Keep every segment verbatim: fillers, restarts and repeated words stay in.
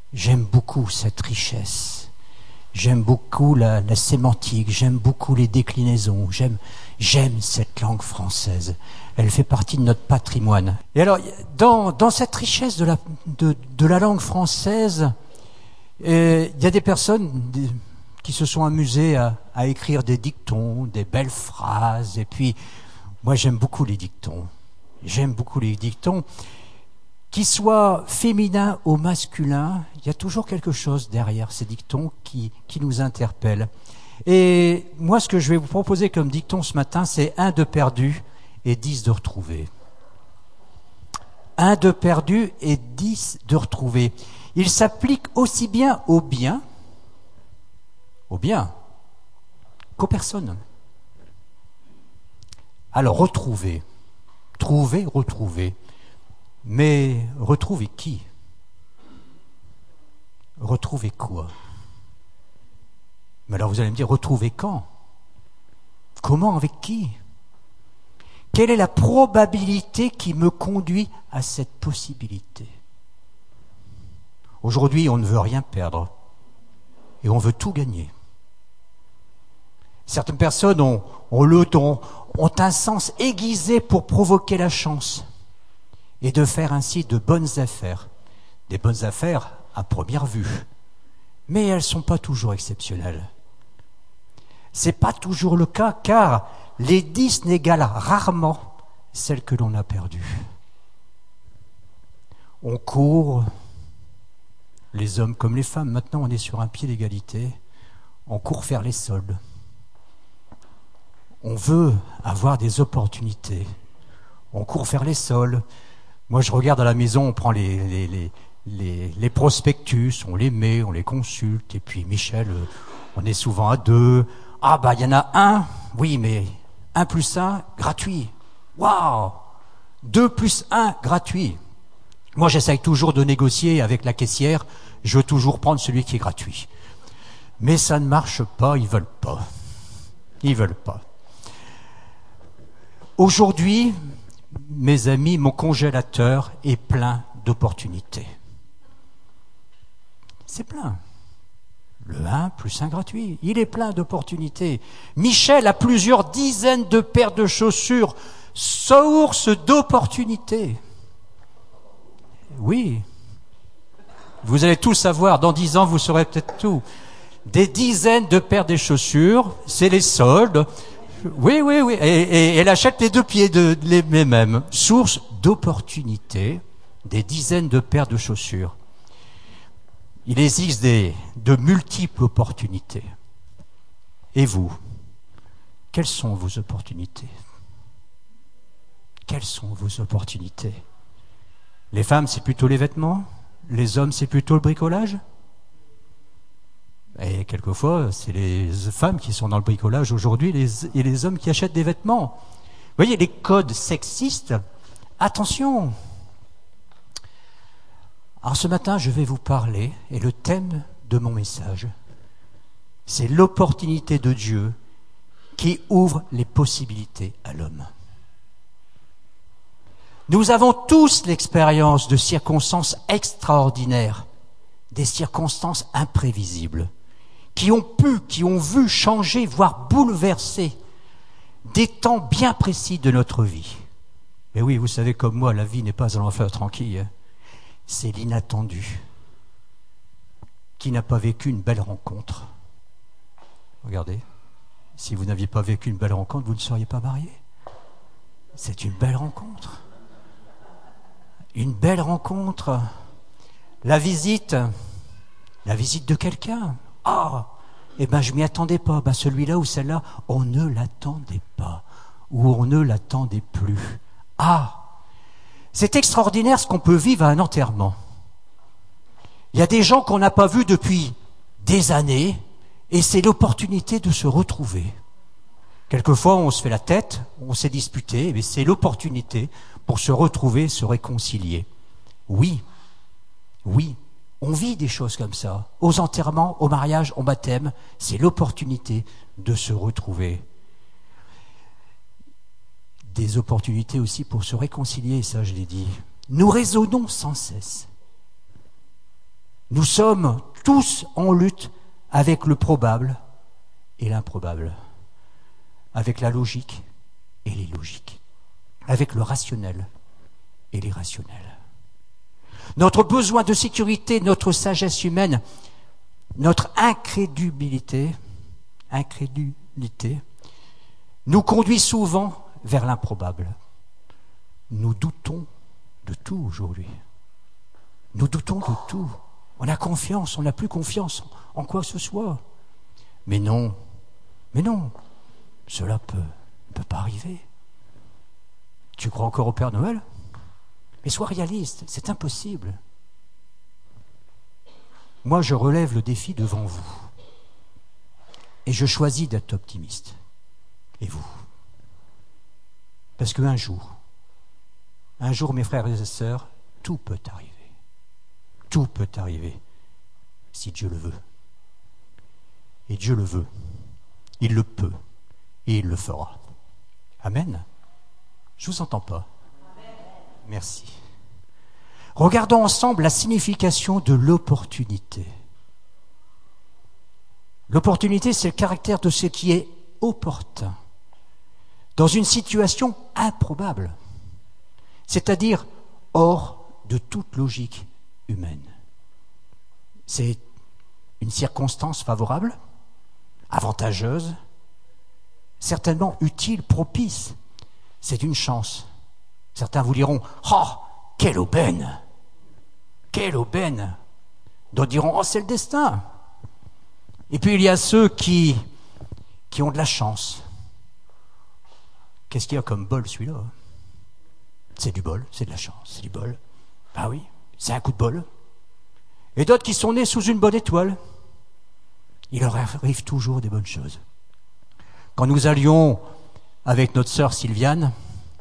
J'aime beaucoup cette richesse. J'aime beaucoup la, la sémantique, j'aime beaucoup les déclinaisons, j'aime, j'aime cette langue française. Elle fait partie de notre patrimoine. Et alors, dans, dans cette richesse de la, de, de la langue française, il y a des personnes des, qui se sont amusées à, à écrire des dictons, des belles phrases. Et puis, moi, j'aime beaucoup les dictons. J'aime beaucoup les dictons. Qu'ils soient féminins ou masculins, il y a toujours quelque chose derrière ces dictons qui, qui nous interpelle. Et moi, ce que je vais vous proposer comme dicton ce matin, c'est un de perdu et dix de retrouvé. Un de perdu et dix de retrouvé. Il s'applique aussi bien au bien, au bien, qu'aux personnes. Alors, retrouver, trouver, retrouver. Mais retrouver qui? Retrouver quoi? Mais alors vous allez me dire, retrouver quand? Comment? Avec qui? Quelle est la probabilité qui me conduit à cette possibilité? Aujourd'hui, on ne veut rien perdre et on veut tout gagner. Certaines personnes ont, ont le don, ont un sens aiguisé pour provoquer la chance et de faire ainsi de bonnes affaires. Des bonnes affaires à première vue. Mais elles ne sont pas toujours exceptionnelles. Ce n'est pas toujours le cas, car les dix n'égalent rarement celles que l'on a perdues. On court, les hommes comme les femmes, maintenant on est sur un pied d'égalité, on court faire les soldes. On veut avoir des opportunités. On court faire les soldes. Moi, je regarde à la maison, on prend les, les, les, les, les prospectus, on les met, on les consulte. Et puis, Michel, on est souvent à deux. Ah, bah, il y en a un. Oui, mais un plus un, gratuit. Waouh! Deux plus un, gratuit. Moi, j'essaye toujours de négocier avec la caissière. Je veux toujours prendre celui qui est gratuit. Mais ça ne marche pas, ils veulent pas. Ils veulent pas. Aujourd'hui, mes amis, mon congélateur est plein d'opportunités. C'est plein. Le un plus un gratuit, il est plein d'opportunités. Michel a plusieurs dizaines de paires de chaussures, source d'opportunités. Oui. Vous allez tout savoir, dans dix ans, vous saurez peut-être tout. Des dizaines de paires de chaussures, c'est les soldes. Oui, oui, oui. Et, et, et elle achète les deux pieds de, de les mêmes. Source d'opportunités, des dizaines de paires de chaussures. Il existe des, de multiples opportunités. Et vous, quelles sont vos opportunités? Quelles sont vos opportunités? Les femmes, c'est plutôt les vêtements? Les hommes, c'est plutôt le bricolage? Et quelquefois, c'est les femmes qui sont dans le bricolage aujourd'hui les, et les hommes qui achètent des vêtements. Vous voyez, les codes sexistes, attention. Alors ce matin, je vais vous parler, et le thème de mon message, c'est l'opportunité de Dieu qui ouvre les possibilités à l'homme. Nous avons tous l'expérience de circonstances extraordinaires, des circonstances imprévisibles, qui ont pu, qui ont vu changer, voire bouleverser des temps bien précis de notre vie. Mais oui, vous savez comme moi, la vie n'est pas un enfer tranquille. C'est l'inattendu. Qui n'a pas vécu une belle rencontre? Regardez, si vous n'aviez pas vécu une belle rencontre, vous ne seriez pas marié. C'est une belle rencontre. Une belle rencontre. La visite, la visite de quelqu'un. Ah, eh ben je m'y attendais pas. Ben celui-là ou celle-là, on ne l'attendait pas, ou on ne l'attendait plus. Ah, c'est extraordinaire ce qu'on peut vivre à un enterrement. Il y a des gens qu'on n'a pas vus depuis des années, et c'est l'opportunité de se retrouver. Quelquefois, on se fait la tête, on s'est disputé, mais c'est l'opportunité pour se retrouver, se réconcilier. Oui, oui. On vit des choses comme ça. Aux enterrements, au mariage, au baptême, c'est l'opportunité de se retrouver. Des opportunités aussi pour se réconcilier, ça je l'ai dit. Nous raisonnons sans cesse. Nous sommes tous en lutte avec le probable et l'improbable, avec la logique et l'illogique, avec le rationnel et l'irrationnel. Notre besoin de sécurité, notre sagesse humaine, notre incrédulité, incrédulité nous conduit souvent vers l'improbable. Nous doutons de tout aujourd'hui. Nous doutons de tout. On a confiance, on n'a plus confiance en quoi que ce soit. Mais non, mais non, cela peut, ne peut pas arriver. Tu crois encore au Père Noël ? Mais sois réaliste, c'est impossible. Moi, je relève le défi devant vous. Et je choisis d'être optimiste. Et vous ? Parce qu'un jour, un jour, mes frères et sœurs, tout peut arriver. Tout peut arriver, si Dieu le veut. Et Dieu le veut. Il le peut. Et il le fera. Amen. Je ne vous entends pas. Merci. Regardons ensemble la signification de l'opportunité. L'opportunité, c'est le caractère de ce qui est opportun, dans une situation improbable, c'est-à-dire hors de toute logique humaine. C'est une circonstance favorable, avantageuse, certainement utile, propice. C'est une chance. Certains vous diront « Oh, quelle aubaine ! Quelle aubaine !» D'autres diront « Oh, c'est le destin !» Et puis il y a ceux qui, qui ont de la chance. Qu'est-ce qu'il y a comme bol, celui-là ? C'est du bol, c'est de la chance, c'est du bol. Ah oui, c'est un coup de bol. Et d'autres qui sont nés sous une bonne étoile. Il leur arrive toujours des bonnes choses. Quand nous allions avec notre sœur Sylviane,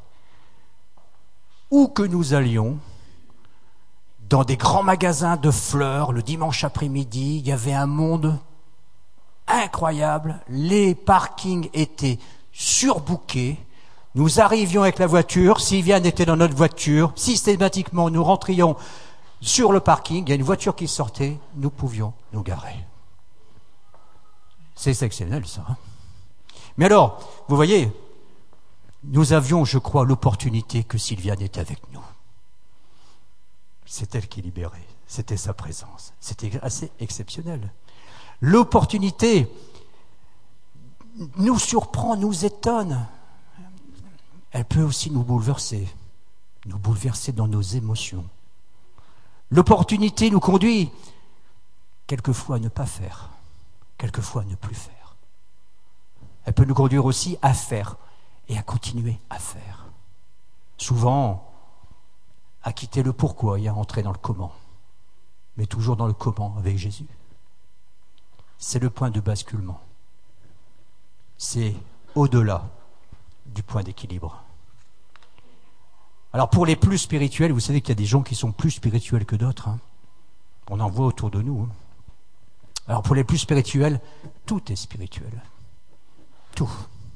où que nous allions, dans des grands magasins de fleurs, le dimanche après-midi, il y avait un monde incroyable. Les parkings étaient surbookés. Nous arrivions avec la voiture, Sylviane était dans notre voiture, systématiquement nous rentrions sur le parking, il y a une voiture qui sortait, nous pouvions nous garer. C'est exceptionnel ça. Hein ? Mais alors, vous voyez, nous avions, je crois, l'opportunité que Sylviane était avec nous. C'est elle qui libérait, c'était sa présence. C'était assez exceptionnel. L'opportunité nous surprend, nous étonne. Elle peut aussi nous bouleverser, nous bouleverser dans nos émotions. L'opportunité nous conduit quelquefois à ne pas faire, quelquefois à ne plus faire. Elle peut nous conduire aussi à faire et à continuer à faire. Souvent, à quitter le pourquoi et à entrer dans le comment, mais toujours dans le comment avec Jésus. C'est le point de basculement. C'est au-delà du point d'équilibre. Alors pour les plus spirituels, vous savez qu'il y a des gens qui sont plus spirituels que d'autres. Hein. On en voit autour de nous. Hein. Alors pour les plus spirituels, tout est spirituel. Tout.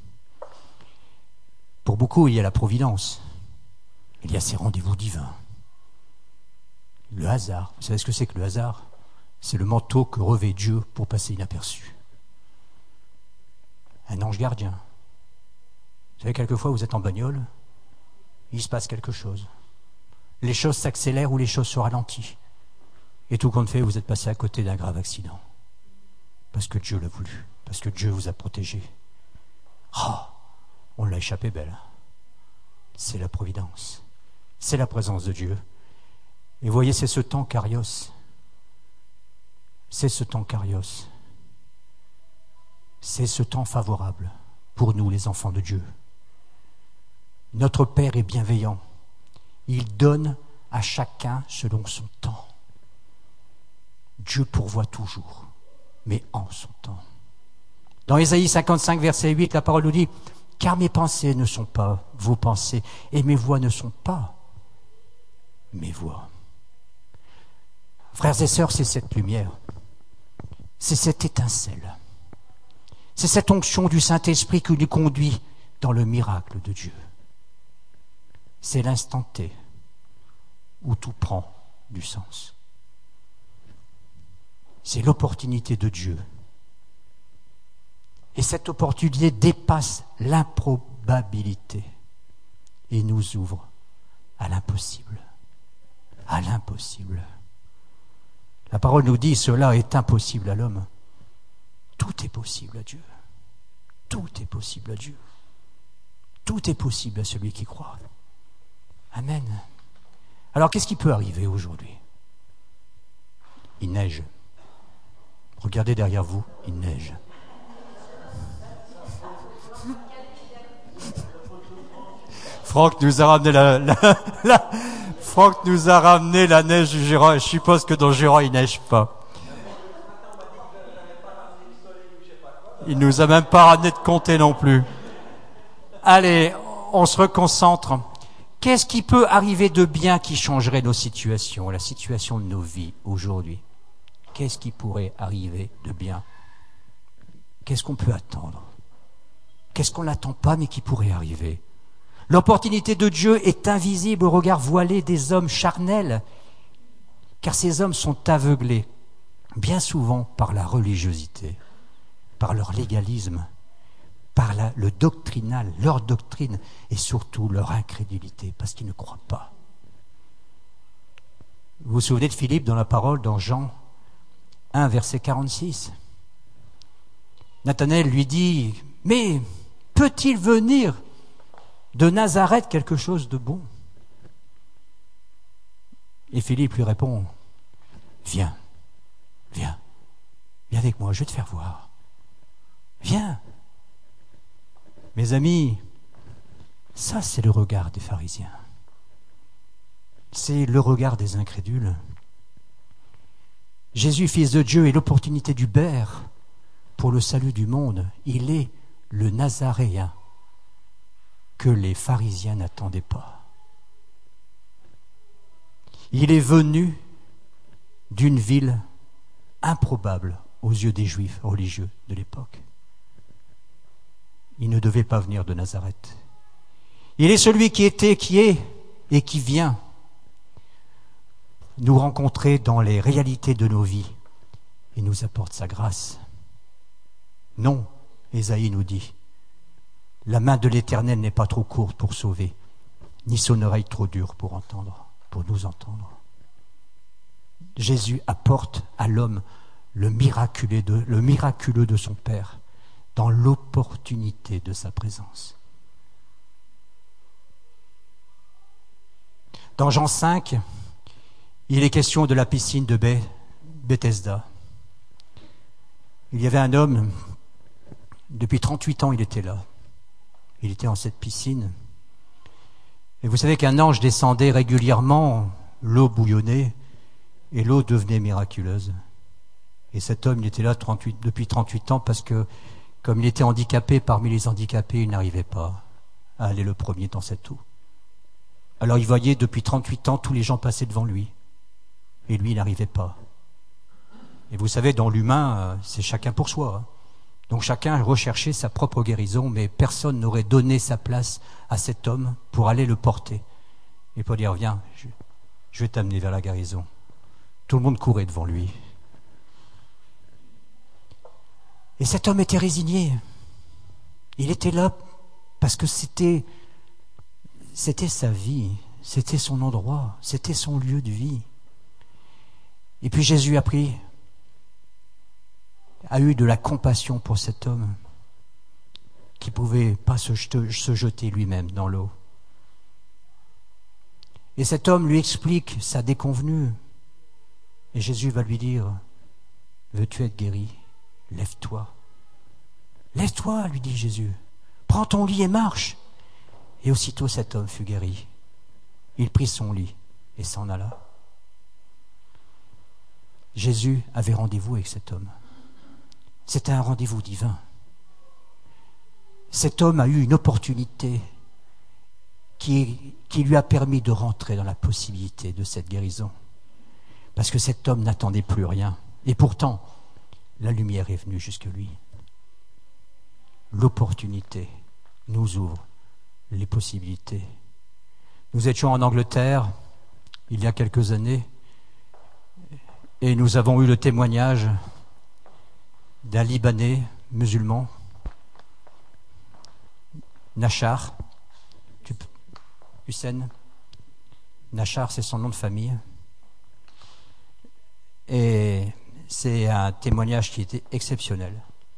Pour beaucoup, il y a la providence. Il y a ces rendez-vous divins. Le hasard. Vous savez ce que c'est que le hasard ? C'est le manteau que revêt Dieu pour passer inaperçu. Un ange gardien. Vous savez, quelquefois, vous êtes en bagnole, il se passe quelque chose. Les choses s'accélèrent ou les choses se ralentissent. Et tout compte fait, vous êtes passé à côté d'un grave accident. Parce que Dieu l'a voulu. Parce que Dieu vous a protégé. Ah, oh, on l'a échappé belle. C'est la providence. C'est la présence de Dieu. Et vous voyez, c'est ce temps kairos. C'est ce temps kairos. C'est ce temps favorable pour nous, les enfants de Dieu. Notre Père est bienveillant. Il donne à chacun selon son temps. Dieu pourvoit toujours, mais en son temps. Dans Ésaïe cinquante-cinq, verset huit, la parole nous dit « Car mes pensées ne sont pas vos pensées, et mes voix ne sont pas mes voix. » Frères et sœurs, c'est cette lumière, c'est cette étincelle, c'est cette onction du Saint-Esprit qui nous conduit dans le miracle de Dieu. C'est l'instant T où tout prend du sens. C'est l'opportunité de Dieu. Et cette opportunité dépasse l'improbabilité et nous ouvre à l'impossible. À l'impossible. La parole nous dit, cela est impossible à l'homme. Tout est possible à Dieu. Tout est possible à Dieu. Tout est possible à celui qui croit. Amen. Alors, qu'est-ce qui peut arriver aujourd'hui? Il neige. Regardez derrière vous, il neige. Franck nous a ramené la, la, la Franck nous a ramené la neige du Jura. Je suppose que dans le Jura, il neige pas. Il nous a même pas ramené de comté non plus. Allez, on se reconcentre. Qu'est-ce qui peut arriver de bien qui changerait nos situations, la situation de nos vies aujourd'hui? Qu'est-ce qui pourrait arriver de bien? Qu'est-ce qu'on peut attendre? Qu'est-ce qu'on n'attend pas mais qui pourrait arriver? L'opportunité de Dieu est invisible au regard voilé des hommes charnels, car ces hommes sont aveuglés, bien souvent par la religiosité, par leur légalisme, par la, le doctrinal, leur doctrine, et surtout leur incrédulité, parce qu'ils ne croient pas. Vous vous souvenez de Philippe dans la parole, dans Jean un, verset quarante-six? Nathanaël lui dit, « Mais peut-il venir de Nazareth quelque chose de bon ?» Et Philippe lui répond, « Viens, viens, viens avec moi, je vais te faire voir. Viens. » Mes amis, ça c'est le regard des pharisiens. C'est le regard des incrédules. Jésus, fils de Dieu, est l'opportunité du Père pour le salut du monde. Il est le Nazaréen que les pharisiens n'attendaient pas. Il est venu d'une ville improbable aux yeux des Juifs religieux de l'époque. Il ne devait pas venir de Nazareth. Il est celui qui était, qui est et qui vient nous rencontrer dans les réalités de nos vies et nous apporte sa grâce. Non, Ésaïe nous dit, la main de l'Éternel n'est pas trop courte pour sauver, ni son oreille trop dure pour entendre, pour nous entendre. Jésus apporte à l'homme le miraculeux de, le miraculeux de son Père dans l'opportunité de sa présence. Dans Jean cinq, il est question de la piscine de Bethesda. Il y avait un homme, depuis trente-huit ans il était là. Il était en cette piscine. Et vous savez qu'un ange descendait régulièrement, l'eau bouillonnait et l'eau devenait miraculeuse. Et cet homme, il était là trente-huit, depuis trente-huit ans parce que, comme il était handicapé parmi les handicapés, il n'arrivait pas à aller le premier dans cette eau. Alors il voyait depuis trente-huit ans tous les gens passer devant lui. Et lui, il n'arrivait pas. Et vous savez, dans l'humain, c'est chacun pour soi. Donc chacun recherchait sa propre guérison, mais personne n'aurait donné sa place à cet homme pour aller le porter. Et pour dire, viens, je, je vais t'amener vers la guérison. Tout le monde courait devant lui. Et cet homme était résigné. Il était là parce que c'était, c'était sa vie, c'était son endroit, c'était son lieu de vie. Et puis Jésus a pris, a eu de la compassion pour cet homme qui ne pouvait pas se jeter, se jeter lui-même dans l'eau. Et cet homme lui explique sa déconvenue. Et Jésus va lui dire, veux-tu être guéri? Lève-toi. Lève-toi, lui dit Jésus. Prends ton lit et marche. Et aussitôt cet homme fut guéri. Il prit son lit et s'en alla. Jésus avait rendez-vous avec cet homme. C'était un rendez-vous divin. Cet homme a eu une opportunité qui, qui lui a permis de rentrer dans la possibilité de cette guérison. Parce que cet homme n'attendait plus rien. Et pourtant, la lumière est venue jusque lui. L'opportunité nous ouvre les possibilités. Nous étions en Angleterre, il y a quelques années, Et nous avons eu le témoignage d'un Libanais musulman, Nachar, Hussein. Nachar, c'est son nom de famille. Et c'est un témoignage qui était exceptionnel.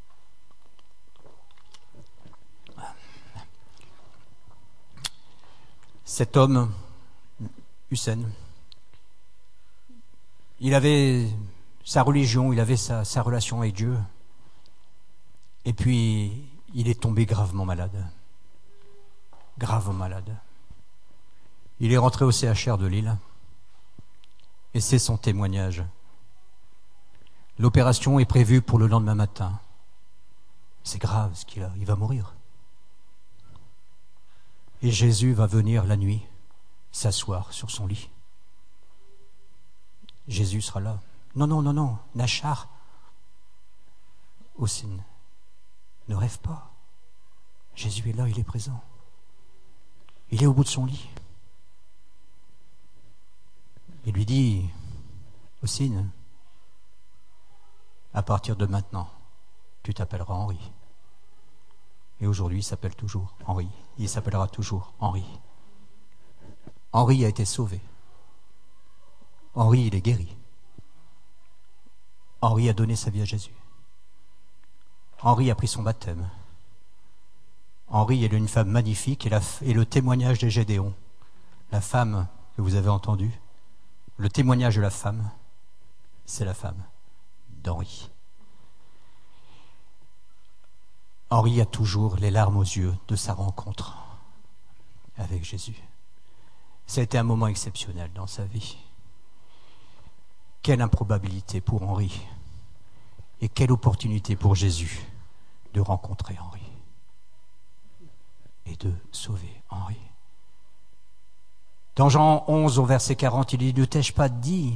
Cet homme, Hussein, il avait sa religion, il avait sa, sa relation avec Dieu. Et puis, il est tombé gravement malade. Gravement malade. Il est rentré au C H R de Lille. Et c'est son témoignage. L'opération est prévue pour le lendemain matin. C'est grave ce qu'il a. Il va mourir. Et Jésus va venir la nuit s'asseoir sur son lit. Jésus sera là. Non, non, non, non. Nachar, Hossein, ne rêve pas. Jésus est là, il est présent. Il est au bout de son lit. Il lui dit, Hossein, à partir de maintenant, tu t'appelleras Henri. Et aujourd'hui, il s'appelle toujours Henri. Il s'appellera toujours Henri. Henri a été sauvé. Henri, il est guéri. Henri a donné sa vie à Jésus. Henri a pris son baptême. Henri est une femme magnifique et, la, et le témoignage de Gédéon, la femme que vous avez entendue, le témoignage de la femme, c'est la femme d'Henri. Henri a toujours les larmes aux yeux de sa rencontre avec Jésus. Ça a été un moment exceptionnel dans sa vie. Quelle improbabilité pour Henri et quelle opportunité pour Jésus de rencontrer Henri et de sauver Henri. Dans Jean onze, au verset quarante, il dit « Ne t'ai-je pas dit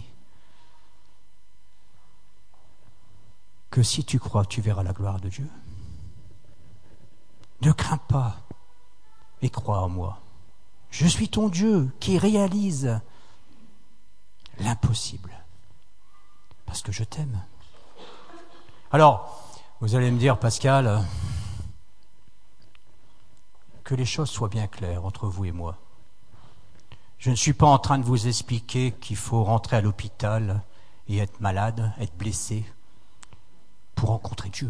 que si tu crois, tu verras la gloire de Dieu ?» Ne crains pas et crois en moi. Je suis ton Dieu qui réalise l'impossible parce que je t'aime. Alors, vous allez me dire, Pascal, que les choses soient bien claires entre vous et moi. Je ne suis pas en train de vous expliquer qu'il faut rentrer à l'hôpital et être malade, être blessé pour rencontrer Dieu.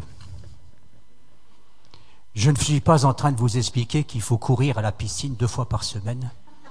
Je ne suis pas en train de vous expliquer qu'il faut courir à la piscine deux fois par semaine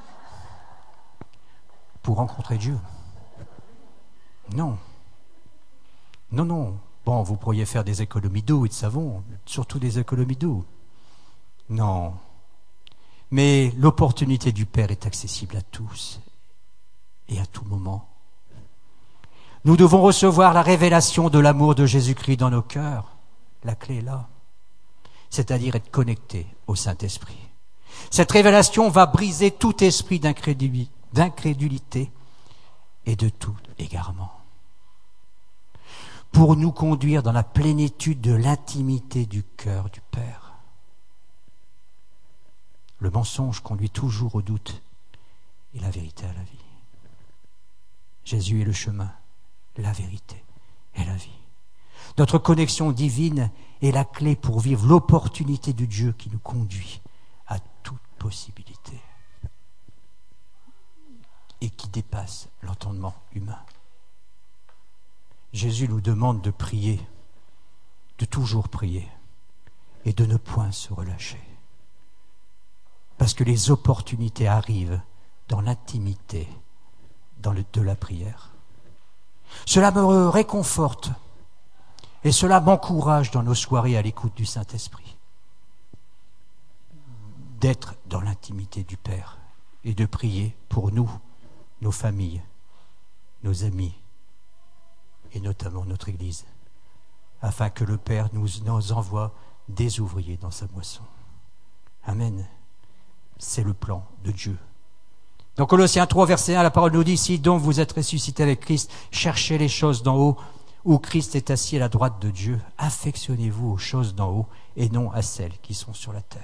pour rencontrer Dieu. Non. Non, non. Bon, vous pourriez faire des économies d'eau et de savon, surtout des économies d'eau. Non. Mais l'opportunité du Père est accessible à tous et à tout moment. Nous devons recevoir la révélation de l'amour de Jésus-Christ dans nos cœurs. La clé est là. C'est-à-dire être connecté au Saint-Esprit. Cette révélation va briser tout esprit d'incrédulité et de tout égarement, pour nous conduire dans la plénitude de l'intimité du cœur du Père. Le mensonge conduit toujours au doute et la vérité à la vie. Jésus est le chemin, la vérité et la vie. Notre connexion divine est la clé pour vivre l'opportunité de Dieu qui nous conduit à toute possibilité et qui dépasse l'entendement humain. Jésus nous demande de prier, de toujours prier et de ne point se relâcher. Parce que les opportunités arrivent dans l'intimité dans le, de la prière. Cela me réconforte et cela m'encourage dans nos soirées à l'écoute du Saint-Esprit. D'être dans l'intimité du Père et de prier pour nous, nos familles, nos amis et notamment notre Église, afin que le Père nous, nous envoie des ouvriers dans sa moisson. Amen. C'est le plan de Dieu. Dans Colossiens trois, verset un, la parole nous dit « Si donc vous êtes ressuscités avec Christ, cherchez les choses d'en haut, où Christ est assis à la droite de Dieu. Affectionnez-vous aux choses d'en haut et non à celles qui sont sur la terre. »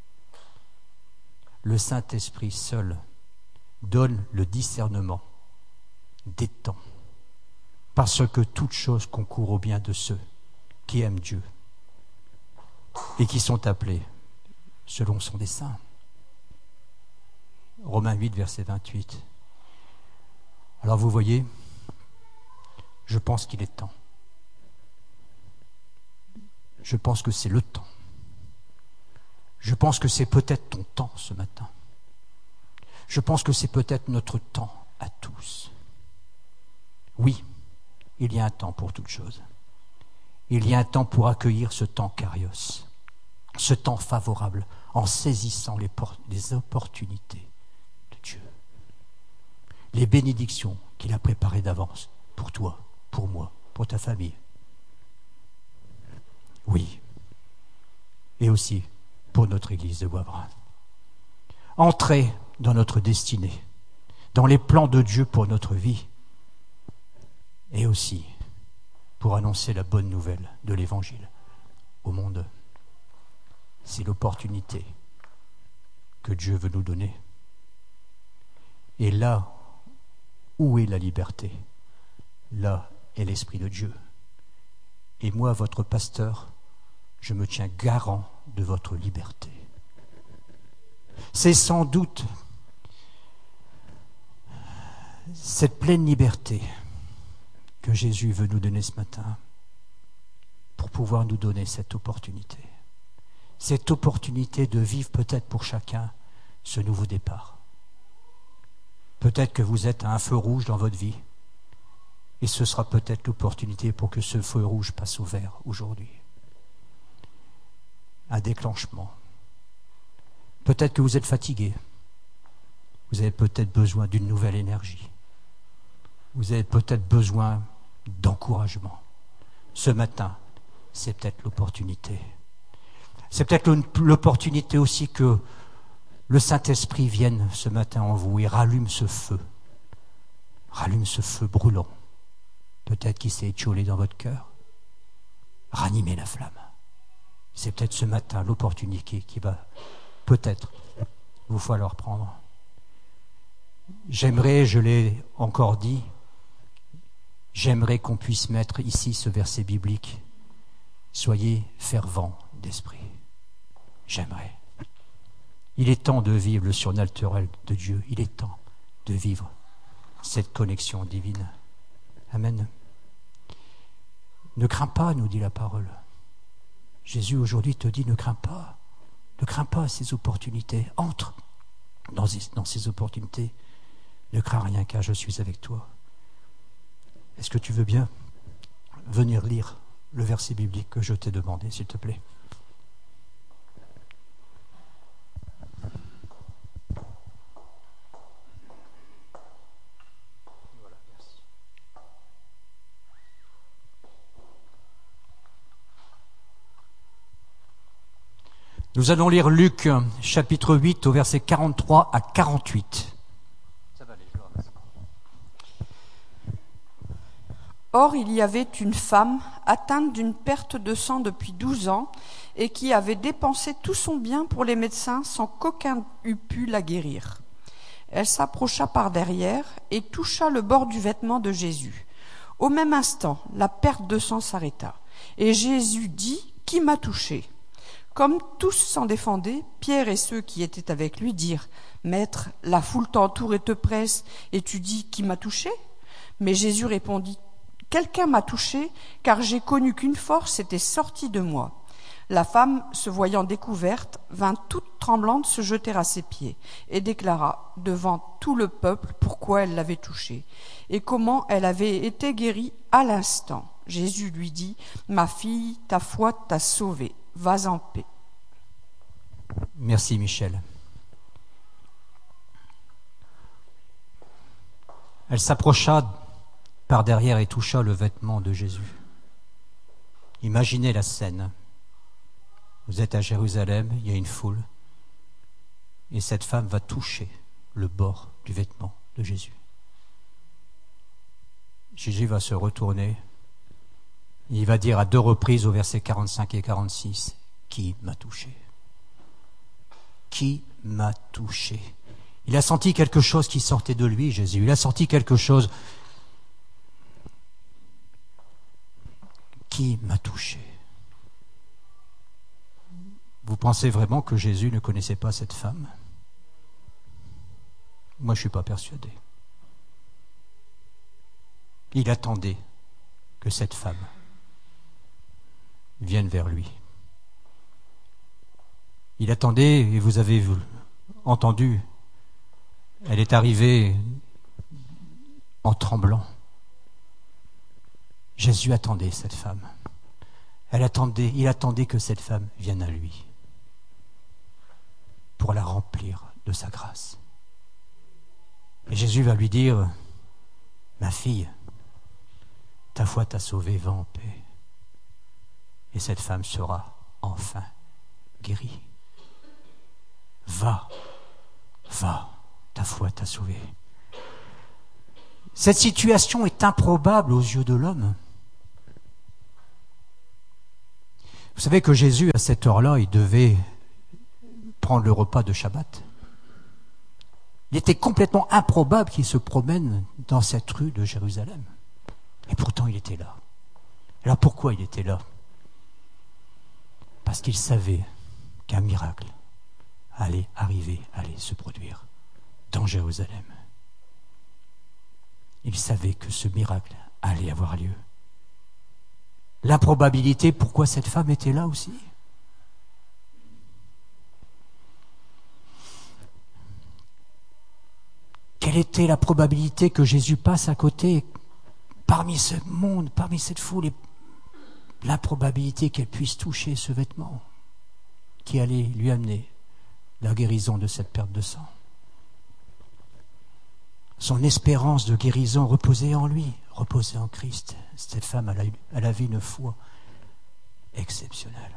Le Saint-Esprit seul donne le discernement des temps parce que toute chose concourt au bien de ceux qui aiment Dieu et qui sont appelés selon son dessein. Romains huit, verset vingt-huit. Alors vous voyez, je pense qu'il est temps. Je pense que c'est le temps. Je pense que c'est peut-être ton temps ce matin. Je pense que c'est peut-être notre temps à tous. Oui, il y a un temps pour toute chose. Il y a un temps pour accueillir ce temps kairos, ce temps favorable, en saisissant les, por- les opportunités de Dieu. Les bénédictions qu'il a préparées d'avance pour toi, pour moi, pour ta famille. Oui. Et aussi pour notre église de Wavrin. Entrez dans notre destinée, dans les plans de Dieu pour notre vie, et aussi pour annoncer la bonne nouvelle de l'Évangile au monde. C'est l'opportunité que Dieu veut nous donner. Et là où est la liberté, là est l'Esprit de Dieu. Et moi, votre pasteur, je me tiens garant de votre liberté. C'est sans doute cette pleine liberté que Jésus veut nous donner ce matin pour pouvoir nous donner cette opportunité. Cette opportunité de vivre peut-être pour chacun ce nouveau départ. Peut-être que vous êtes à un feu rouge dans votre vie et ce sera peut-être l'opportunité pour que ce feu rouge passe au vert aujourd'hui. Un déclenchement. Peut-être que vous êtes fatigué. Vous avez peut-être besoin d'une nouvelle énergie. Vous avez peut-être besoin d'encouragement. Ce matin, c'est peut-être l'opportunité. C'est peut-être l'opportunité aussi que le Saint-Esprit vienne ce matin en vous et rallume ce feu. Rallume ce feu brûlant. Peut-être qu'il s'est étiolé dans votre cœur. Ranimez la flamme. C'est peut-être ce matin l'opportunité qui va peut-être vous falloir prendre. J'aimerais, je l'ai encore dit, j'aimerais qu'on puisse mettre ici ce verset biblique. Soyez fervents d'esprit. J'aimerais. Il est temps de vivre le surnaturel de Dieu. Il est temps de vivre cette connexion divine. Amen. Ne crains pas, nous dit la parole. Jésus aujourd'hui te dit ne crains pas. Ne crains pas ces opportunités. Entre dans ces, dans ces opportunités. Ne crains rien car je suis avec toi. Est-ce que tu veux bien venir lire le verset biblique que je t'ai demandé, s'il te plaît? Voilà, merci. Nous allons lire Luc chapitre huit au verset quarante-trois à quarante-huit. Or, il y avait une femme atteinte d'une perte de sang depuis douze ans et qui avait dépensé tout son bien pour les médecins sans qu'aucun eût pu la guérir. Elle s'approcha par derrière et toucha le bord du vêtement de Jésus. Au même instant, la perte de sang s'arrêta. Et Jésus dit « Qui m'a touché ?» Comme tous s'en défendaient, Pierre et ceux qui étaient avec lui dirent « Maître, la foule t'entoure et te presse, et tu dis « Qui m'a touché ?» Mais Jésus répondit « Quelqu'un m'a touché, car j'ai connu qu'une force était sortie de moi. » La femme, se voyant découverte, vint toute tremblante se jeter à ses pieds et déclara devant tout le peuple pourquoi elle l'avait touché et comment elle avait été guérie à l'instant. Jésus lui dit « Ma fille, ta foi t'a sauvée, vas en paix. » Merci Michel. Elle s'approcha par derrière et toucha le vêtement de Jésus. Imaginez la scène. Vous êtes à Jérusalem, il y a une foule, et cette femme va toucher le bord du vêtement de Jésus. Jésus va se retourner, il va dire à deux reprises au verset quarante-cinq et quarante-six, « Qui m'a touché ? Qui m'a touché ?» Il a senti quelque chose qui sortait de lui, Jésus. Il a senti quelque chose qui m'a touché. Vous pensez vraiment que Jésus ne connaissait pas cette femme? Moi, je ne suis pas persuadé. Il attendait que cette femme vienne vers lui. Il attendait, et vous avez entendu, elle est arrivée en tremblant. Jésus attendait cette femme. Elle attendait, il attendait que cette femme vienne à lui pour la remplir de sa grâce. Et Jésus va lui dire, ma fille, ta foi t'a sauvée, va en paix. Et cette femme sera enfin guérie. Va, va, ta foi t'a sauvée. Cette situation est improbable aux yeux de l'homme. Vous savez que Jésus, à cette heure-là, il devait prendre le repas de Shabbat. Il était complètement improbable qu'il se promène dans cette rue de Jérusalem. Et pourtant, il était là. Alors pourquoi il était là? Parce qu'il savait qu'un miracle allait arriver, allait se produire dans Jérusalem. Il savait que ce miracle allait avoir lieu. L'improbabilité, pourquoi cette femme était là aussi? Quelle était la probabilité que Jésus passe à côté parmi ce monde, parmi cette foule, et l'improbabilité qu'elle puisse toucher ce vêtement qui allait lui amener la guérison de cette perte de sang? Son espérance de guérison reposait en lui, reposait en Christ. Cette femme, elle, a eu, elle avait une foi exceptionnelle.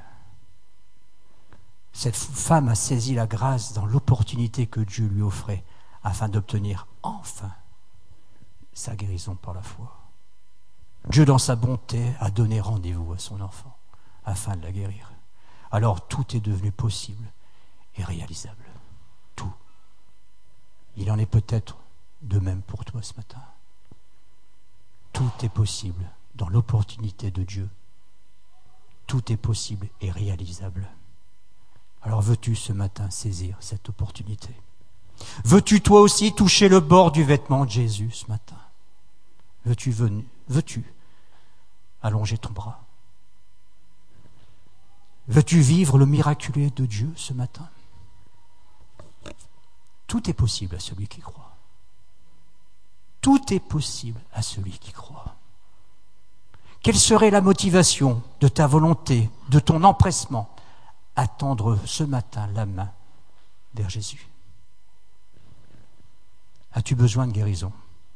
Cette femme a saisi la grâce dans l'opportunité que Dieu lui offrait afin d'obtenir enfin sa guérison par la foi. Dieu, dans sa bonté, a donné rendez-vous à son enfant afin de la guérir. Alors tout est devenu possible et réalisable. Tout. Il en est peut-être de même pour toi ce matin. Tout est possible dans l'opportunité de Dieu. Tout est possible et réalisable. Alors veux-tu ce matin saisir cette opportunité? Veux-tu toi aussi toucher le bord du vêtement de Jésus ce matin? Veux-tu venu, veux-tu allonger ton bras? Veux-tu vivre le miraculeux de Dieu ce matin? Tout est possible à celui qui croit. Tout est possible à celui qui croit. Quelle serait la motivation de ta volonté, de ton empressement à tendre ce matin la main vers Jésus? As-tu besoin de guérison?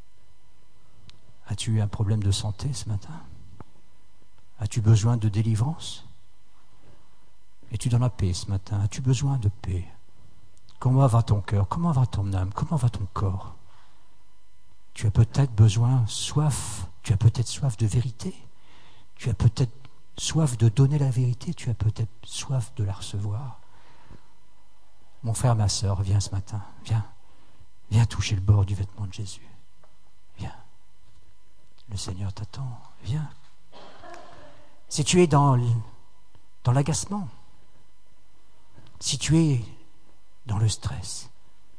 As-tu un problème de santé ce matin? As-tu besoin de délivrance? Es-tu dans la paix ce matin? As-tu besoin de paix? Comment va ton cœur? Comment va ton âme? Comment va ton corps? Tu as peut-être besoin, soif, tu as peut-être soif de vérité. Tu as peut-être soif de donner la vérité. Tu as peut-être soif de la recevoir. Mon frère, ma sœur, viens ce matin, viens. Viens toucher le bord du vêtement de Jésus. Viens. Le Seigneur t'attend. Viens. Si tu es dans, dans l'agacement, si tu es dans le stress,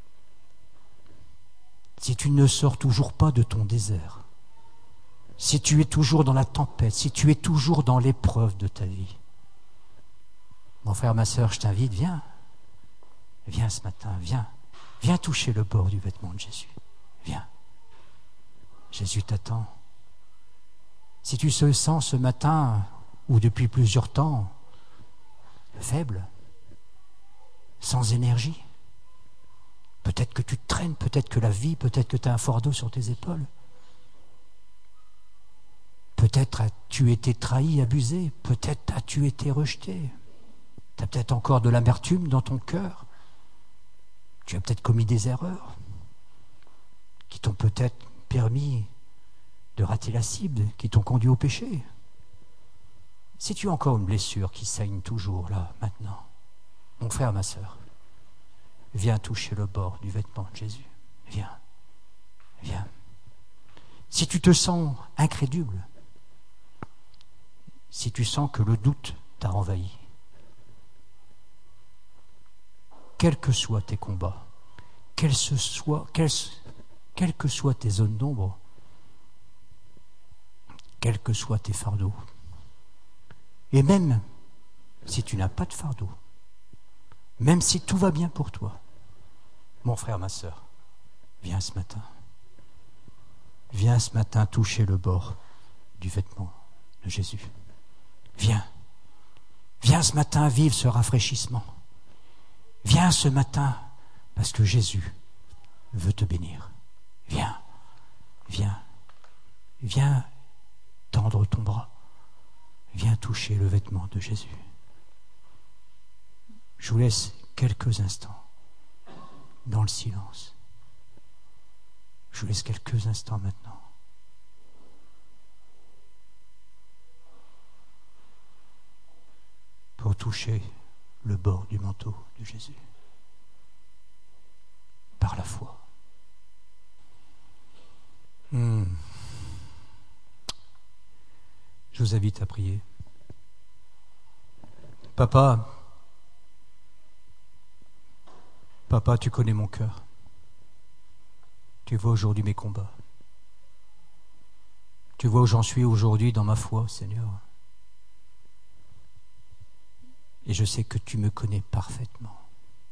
si tu ne sors toujours pas de ton désert, si tu es toujours dans la tempête, si tu es toujours dans l'épreuve de ta vie, mon frère, ma sœur, je t'invite, viens. Viens ce matin, viens. Viens toucher le bord du vêtement de Jésus. Viens. Jésus t'attend. Si tu te sens ce matin, ou depuis plusieurs temps, faible, sans énergie, peut-être que tu te traînes, peut-être que la vie, peut-être que tu as un fardeau sur tes épaules. Peut-être as-tu été trahi, abusé, peut-être as-tu été rejeté. Tu as peut-être encore de l'amertume dans ton cœur. Tu as peut-être commis des erreurs qui t'ont peut-être permis de rater la cible, qui t'ont conduit au péché. Si tu as encore une blessure qui saigne toujours là, maintenant, mon frère, ma sœur, viens toucher le bord du vêtement de Jésus. Viens, viens. Si tu te sens incrédule, si tu sens que le doute t'a envahi, quels que soient tes combats, quels, ce soit, quels, quelles que soient tes zones d'ombre, quels que soient tes fardeaux, et même si tu n'as pas de fardeau, même si tout va bien pour toi, mon frère, ma sœur, viens ce matin. Viens ce matin toucher le bord du vêtement de Jésus. Viens. Viens ce matin vivre ce rafraîchissement. Viens ce matin parce que Jésus veut te bénir. Viens. Viens. Viens tendre ton bras. Viens toucher le vêtement de Jésus. Je vous laisse quelques instants dans le silence. Je vous laisse quelques instants maintenant. Pour toucher le bord du manteau de Jésus. Par la foi. Hmm. Je vous invite à prier. Papa, Papa, tu connais mon cœur. Tu vois aujourd'hui mes combats. Tu vois où j'en suis aujourd'hui dans ma foi, Seigneur. Et je sais que tu me connais parfaitement.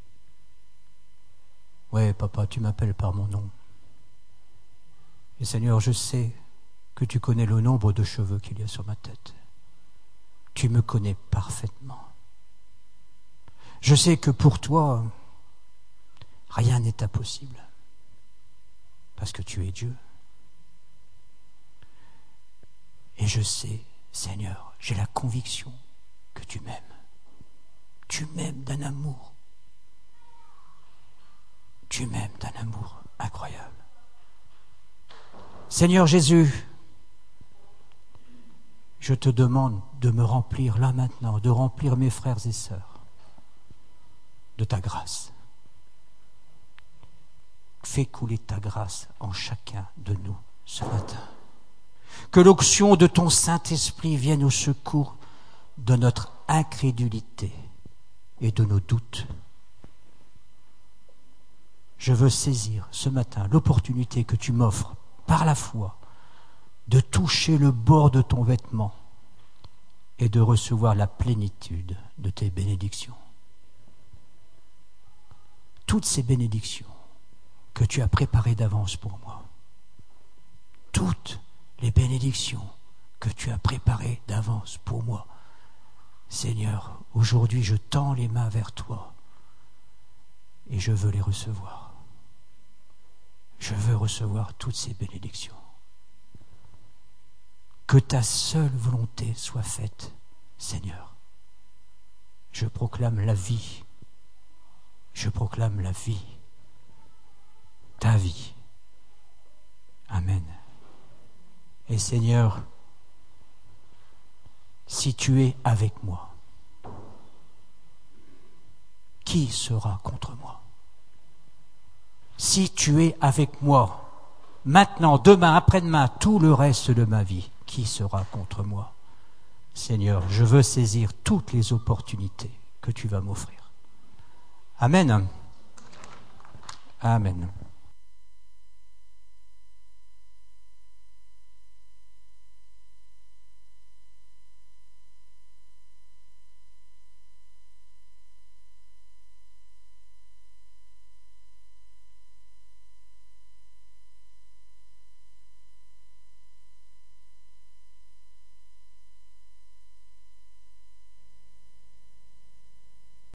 Ouais, Papa, tu m'appelles par mon nom. Et Seigneur, je sais que tu connais le nombre de cheveux qu'il y a sur ma tête. Tu me connais parfaitement. Je sais que pour toi, rien n'est impossible. Parce que tu es Dieu. Et je sais, Seigneur, j'ai la conviction que tu m'aimes. Tu m'aimes d'un amour. Tu m'aimes d'un amour incroyable. Seigneur Jésus, je te demande de me remplir là maintenant, de remplir mes frères et sœurs de ta grâce. Fais couler ta grâce en chacun de nous ce matin. Que l'onction de ton Saint-Esprit vienne au secours de notre incrédulité et de nos doutes. Je veux saisir ce matin l'opportunité que tu m'offres par la foi de toucher le bord de ton vêtement et de recevoir la plénitude de tes bénédictions. Toutes ces bénédictions que tu as préparées d'avance pour moi. Toutes les bénédictions que tu as préparées d'avance pour moi. Seigneur, aujourd'hui je tends les mains vers toi et je veux les recevoir. Je veux recevoir toutes ces bénédictions. Que ta seule volonté soit faite, Seigneur. Je proclame la vie. Je proclame la vie. Ta vie. Amen. Et Seigneur, si tu es avec moi, qui sera contre moi? Si tu es avec moi, maintenant, demain, après-demain, tout le reste de ma vie, qui sera contre moi? Seigneur, je veux saisir toutes les opportunités que tu vas m'offrir. Amen. Amen.